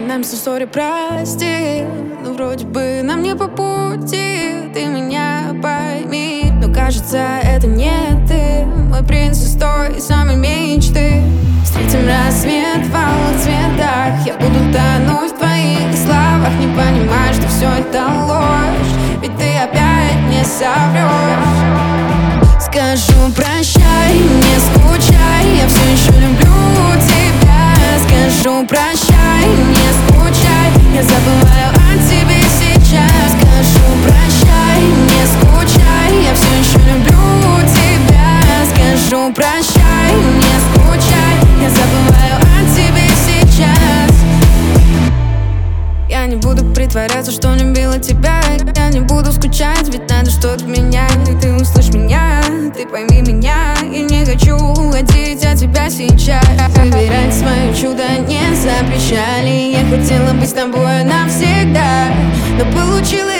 нам со ссоре прости, но вроде бы нам не по пути. Ты меня пойми, но кажется, это не ты. Мой принц из той самой мечты. Встретим рассвет в алых цветах. Я буду тонуть в твоих словах, не понимая, что все это ложь, ведь ты опять не соврешь. Скажу прощай, не скучай, я все еще люблю тебя. Скажу прощай, не скучай, я забываю о тебе сейчас. Скажу прощай, не скучай, я все еще люблю тебя. Скажу прощай, не скучай, я забываю о тебе сейчас. Я не буду притворяться, что любила тебя. Я не буду скучать, ведь надо что-то менять. И ты услышь меня, ты пойми меня. И не хочу уходить от тебя сейчас. Выбирать свое чудо не запрещали. Я хотела быть с тобой навсегда, но получилось